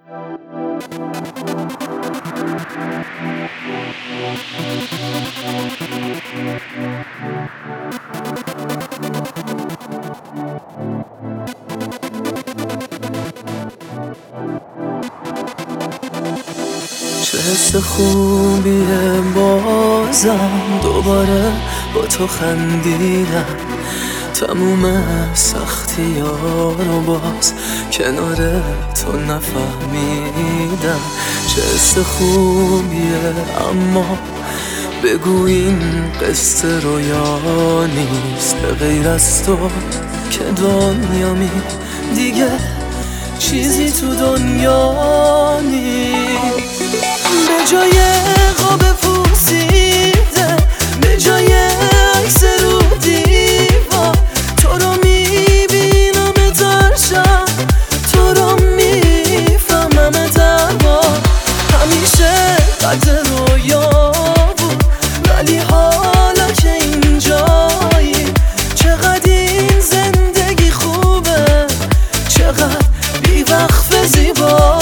چه حس خوبیه بازم دوباره با تو خندیدم، تموم سختی ها رو باز کنار تو نفهمیدم. چه حس خوبیه اما بگو این قصه رویا نیست، به غیر از تو که دنیامی دیگه چیزی تو دنیا نیست. به جای قاب پوسیده، به جای عکس رو دیوار، تو رو میبینم ترشم، تو رو میفهمم دربار. همیشه قد رویا بود ولی حالا که اینجایی، چقدر این زندگی خوبه، چقدر بیوقف زیبا.